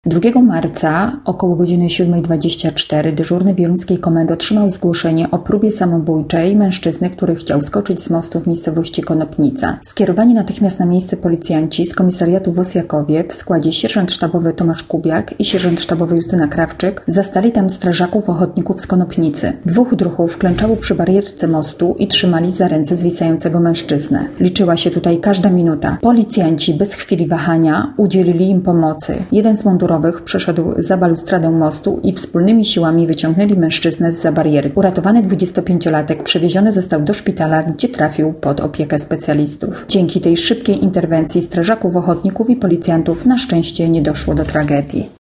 2 marca około godziny 7:24 dyżurny wieluńskiej komendy otrzymał zgłoszenie o próbie samobójczej mężczyzny, który chciał skoczyć z mostu w miejscowości Konopnica. Skierowani natychmiast na miejsce policjanci z komisariatu w Osjakowie w składzie sierżant sztabowy Tomasz Kubiak i sierżant sztabowy Justyna Krawczyk zastali tam strażaków ochotników z Konopnicy. 2 druhów klęczało przy barierce mostu i trzymali za ręce zwisającego mężczyznę. Liczyła się tutaj każda minuta. Policjanci bez chwili wahania udzielili im pomocy. Jeden z mundurowych przeszedł za balustradę mostu i wspólnymi siłami wyciągnęli mężczyznę zza bariery. Uratowany 25-latek przewieziony został do szpitala, gdzie trafił pod opiekę specjalistów. Dzięki tej szybkiej interwencji strażaków, ochotników i policjantów na szczęście nie doszło do tragedii.